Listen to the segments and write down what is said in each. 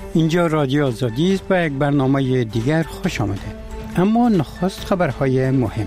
اینجا رادیو آزادی است. به یک برنامه دیگر خوش آمده. اما نخست خبرهای مهم.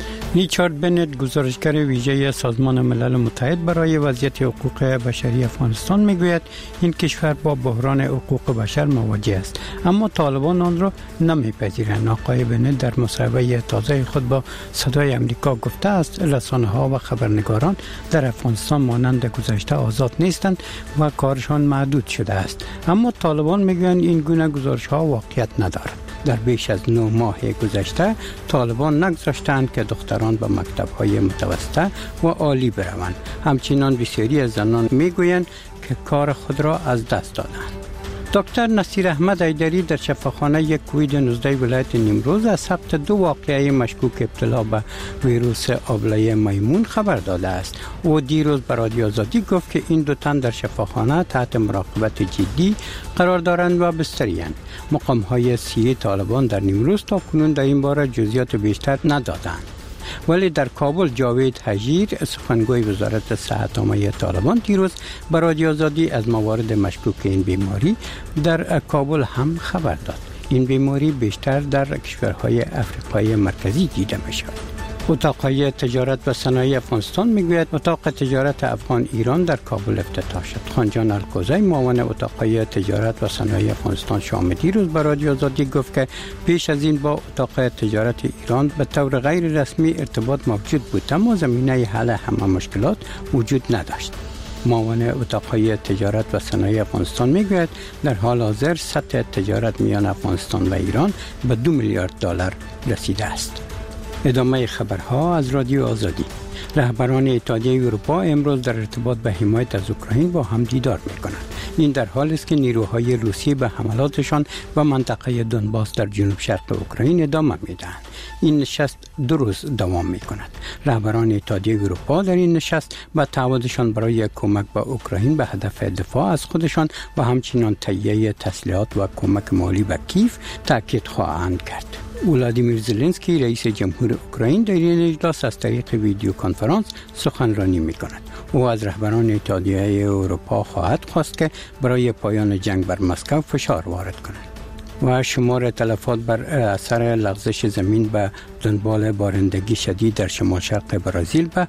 ریچارد بنت، گزارشگر ویژه سازمان ملل متحد برای وضعیت حقوق بشری افغانستان، میگوید این کشور با بحران حقوق بشر مواجه است، اما طالبان آن را نمیپذیرند. آقای بنت در مصاحبه تازه خود با صدای امریکا گفته است رسانه‌ها و خبرنگاران در افغانستان مانند گذشته آزاد نیستند و کارشان محدود شده است، اما طالبان میگویند این گونه گزارش‌ها واقعیت ندارد. در بیش از 9 ماه گذشته طالبان نگذاشتند که دختران به مکتب‌های متوسطه و عالی بروند. همچنین بسیاری از زنان میگویند که کار خود را از دست دادند. دکتر نصیر احمد حیدری در شفاخانه کووید 19 ولایت نیمروز از ثبت 2 واقعه مشکوک ابتلا به ویروس آبله میمون خبر داده است. او دیروز به رادیو آزادی گفت که این 2 تن در شفاخانه تحت مراقبت جدی قرار دارند و بستری‌اند. مقام‌های سیاسی طالبان در نیمروز تا کنون در این باره جزئیات بیشتر ندادند. ولی در کابل جاوید حجیر، سخنگوی وزارت صحت عامه طالبان، دیروز به رادیو آزادی از موارد مشکوک این بیماری در کابل هم خبر داد. این بیماری بیشتر در کشورهای افریقای مرکزی دیده می شود. اتاقهای تجارت و صنایع افغانستان میگوید اتاق تجارت افغان ایران در کابل افتتاح شد. خانجان الکوزی، معاون اتاقهای تجارت و صنایع افغانستان شامدی، روز به رادیو آزادی گفت که پیش از این با اتاق تجارت ایران به طور غیر رسمی ارتباط موجود بود، اما زمینه حل همه مشکلات وجود نداشت. معاون اتاقهای تجارت و صنایع افغانستان میگوید در حال حاضر سطح تجارت میان افغانستان و ایران به 2 میلیارد دلار رسیده است. ادامه خبرها از رادیو آزادی. رهبران اتحادیه اروپا امروز در ارتباط به حمایت از اوکراین با هم دیدار می‌کنند. این در حالی است که نیروهای روسی به حملاتشان و منطقه دونباس در جنوب شرق اوکراین ادامه می‌دهند. این نشست 2 روز دوام می‌کند. رهبران اتحادیه اروپا در این نشست به تعهدشان برای کمک به اوکراین به هدف دفاع از خودشان و همچنین تهیه تسلیحات و کمک مالی به کیف تاکید خواهند کرد. ولادیمیر زلنسکی، رئیس جمهور اوکراین، در این اجلاس از طریق ویدیو کنفرانس سخنرانی می‌کند. او از رهبران اتحادیه اروپا خواهد خواست که برای پایان جنگ بر مسکو فشار وارد کنند. و شمار تلفات بر اثر لغزش زمین به دنبال بارندگی شدید در شمال شرق برزیل به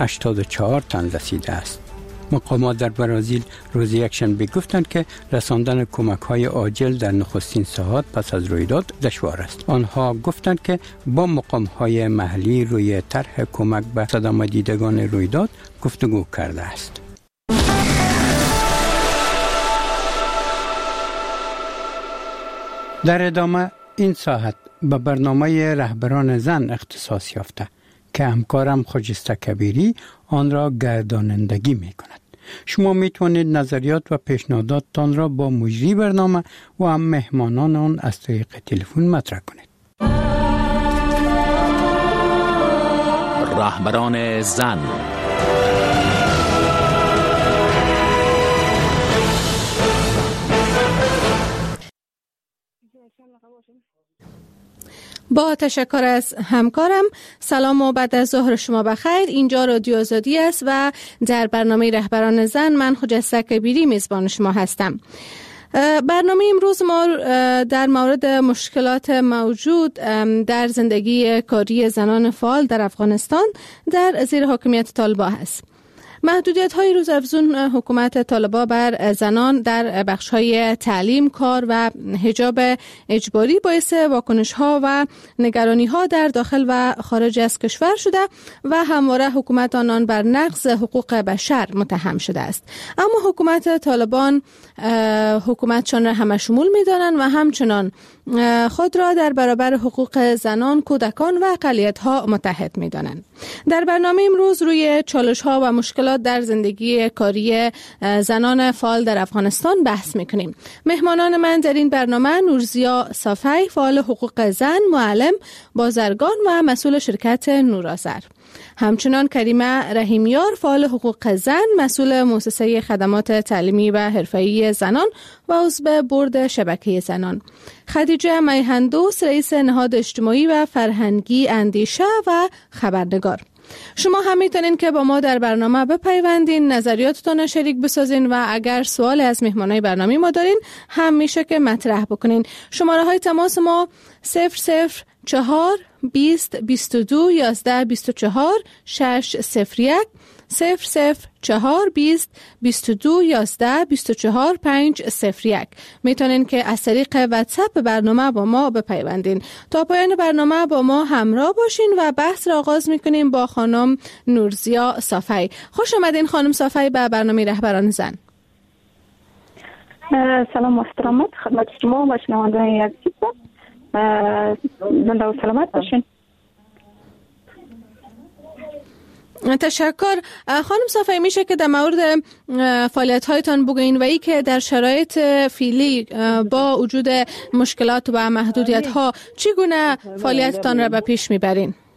84 تن رسیده است. مقامات در برزیل روز یکشنبه گفتند که رساندن کمک‌های عاجل در نخستین ساعات پس از رویداد دشوار است. آنها گفتند که با مقام‌های محلی روی طرح کمک به صدمه دیدگان رویداد گفتگو کرده است. در ادامه این ساعت به برنامه رهبران زن اختصاص یافته که همکارم خجسته کبیری آن را گردانندگی می کند. شما می توانید نظریات و پیشنهاداتتان را با مجری برنامه و هم مهمانان آن از طریق تلفن مطرح کنید. رهبران زن. با تشکر از همکارم، سلام و بعد از ظهر شما بخیر. اینجا رادیو آزادی است و در برنامه رهبران زن من خجسته کبیری میزبان شما هستم. برنامه امروز ما در مورد مشکلات موجود در زندگی کاری زنان فعال در افغانستان در زیر حاکمیت طالبان است. محدودیت‌های روزافزون حکومت طالبان بر زنان در بخش‌های تعلیم، کار و حجاب اجباری باعث واکنش‌ها و نگرانی‌ها در داخل و خارج از کشور شده و همواره حکومت آنان بر نقض حقوق بشر متهم شده است. اما حکومت طالبان حکومتشان را همه شمول می‌دانند و همچنان خود را در برابر حقوق زنان، کودکان و اقلیت‌ها متحد می‌دانند. در برنامه امروز روی چالش‌ها و مشکلات در زندگی کاری زنان فعال در افغانستان بحث می‌کنیم. مهمانان من در این برنامه نورزیا صافی، فعال حقوق زن، معلم، بازرگان و مسئول شرکت نورآذر. همچنان کریمه رحیمیار، فعال حقوق زن، مسئول مؤسسه خدمات تعلیمی و حرفه‌ای زنان و عضو بورد شبکه زنان. خدیجه میهندوست، رئیس نهاد اجتماعی و فرهنگی اندیشه و خبرنگار. شما هم میتونین که با ما در برنامه بپیوندین، نظریاتتون رو شریک بسازین و اگر سوال از مهمانای برنامه ما دارین هم میشه که مطرح بکنین. شماره های تماس ما 004 20 22 11 24 601 004 20 22 11 24 501. میتونین که از طریق واتساپ برنامه با ما بپیوندین. تا پایان برنامه با ما همراه باشین و بحث را آغاز میکنیم با خانم نورزیا صافی. خوش آمدین خانم صافی به برنامه رهبران زن. سلام و احترامات خدمت شما و شنوندگان عزیز. زنده و سلامت باشین. تشکر. خانم صافی، میشه که در مورد فعالیت هایتان بگوین و ای که در شرایط فعلی با وجود مشکلات و محدودیت ها چگونه فعالیتتان را به پیش میبرین؟